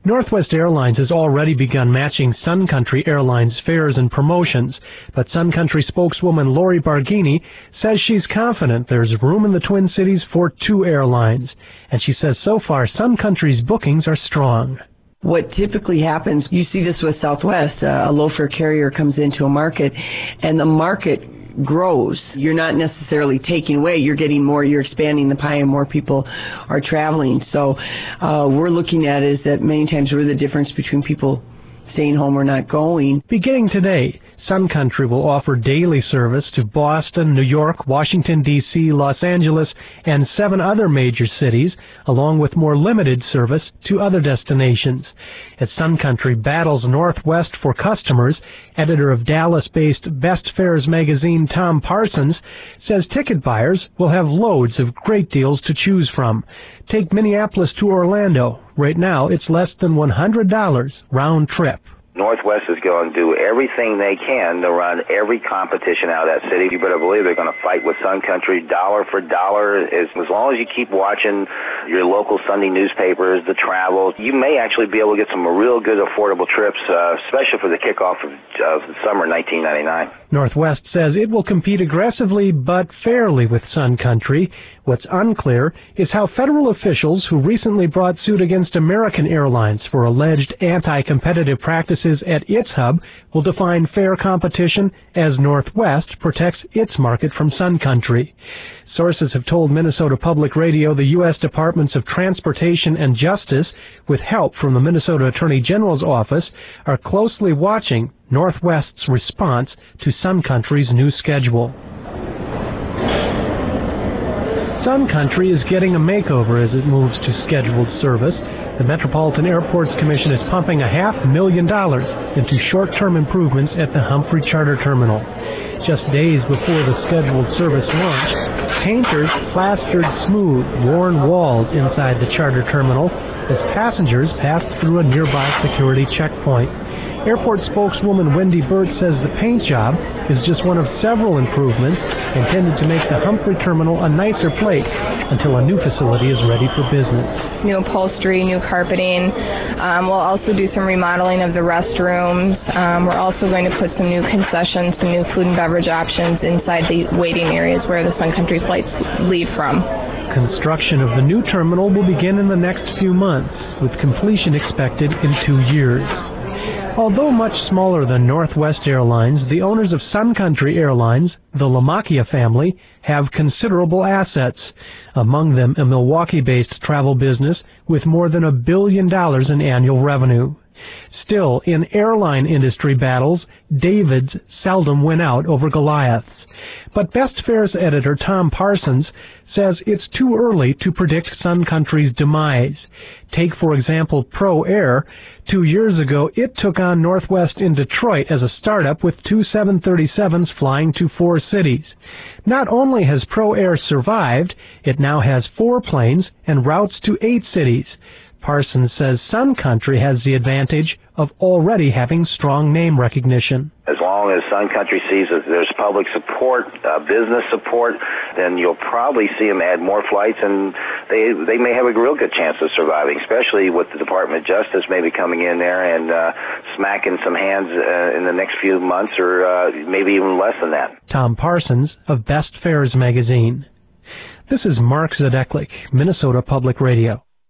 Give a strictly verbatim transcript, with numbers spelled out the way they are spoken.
Northwest Airlines has already begun matching Sun Country Airlines fares and promotions, but Sun Country spokeswoman Lori Barghini says she's confident there's room in the Twin Cities for two airlines, and she says so far Sun Country's bookings are strong. What typically happens, you see this with Southwest, uh, a low-fare carrier comes into a market, and the market grows. You're not necessarily taking away, you're getting more, you're expanding the pie and more people are traveling. So uh, we're looking at is that many times we're the difference between people staying home or not going. Beginning today, Sun Country will offer daily service to Boston, New York, Washington, D C, Los Angeles, and seven other major cities, along with more limited service to other destinations. As Sun Country battles Northwest for customers, editor of Dallas-based Best Fares magazine Tom Parsons says ticket buyers will have loads of great deals to choose from. Take Minneapolis to Orlando. Right now, it's less than one hundred dollars round trip. Northwest is going to do everything they can to run every competition out of that city. You better believe they're going to fight with Sun Country dollar for dollar. As, as long as you keep watching your local Sunday newspapers, the travel, you may actually be able to get some real good affordable trips, uh, especially for the kickoff of, of the summer nineteen ninety-nine. Northwest says it will compete aggressively but fairly with Sun Country. What's unclear is how federal officials who recently brought suit against American Airlines for alleged anti-competitive practices at its hub will define fair competition as Northwest protects its market from Sun Country. Sources have told Minnesota Public Radio the U S Departments of Transportation and Justice, with help from the Minnesota Attorney General's office, are closely watching Northwest's response to Sun Country's new schedule. Sun Country is getting a makeover as it moves to scheduled service. The Metropolitan Airports Commission is pumping a half million dollars into short-term improvements at the Humphrey Charter Terminal. Just days before the scheduled service launch, painters plastered smooth, worn walls inside the charter terminal as passengers passed through a nearby security checkpoint. Airport spokeswoman Wendy Burt says the paint job is just one of several improvements intended to make the Humphrey Terminal a nicer place until a new facility is ready for business. New upholstery, new carpeting. Um, we'll also do some remodeling of the restrooms. Um, we're also going to put some new concessions, some new food and beverage options inside the waiting areas where the Sun Country flights leave from. Construction of the new terminal will begin in the next few months, with completion expected in two years. Although much smaller than Northwest Airlines, the owners of Sun Country Airlines, the LaMacchia family, have considerable assets, among them a Milwaukee-based travel business with more than a billion dollars in annual revenue. Still, in airline industry battles, Davids seldom win out over Goliaths. But Best Fares editor Tom Parsons says it's too early to predict Sun Country's demise. Take, for example, Pro Air. Two years ago, it took on Northwest in Detroit as a startup with two seven thirty-sevens flying to four cities. Not only has Pro Air survived, it now has four planes and routes to eight cities. Parsons says Sun Country has the advantage of already having strong name recognition. As long as Sun Country sees that there's public support, uh, business support, then you'll probably see them add more flights, and they they may have a real good chance of surviving, especially with the Department of Justice maybe coming in there and uh, smacking some hands uh, in the next few months, or uh, maybe even less than that. Tom Parsons of Best Fares magazine. This is Mark Zadeklik, Minnesota Public Radio.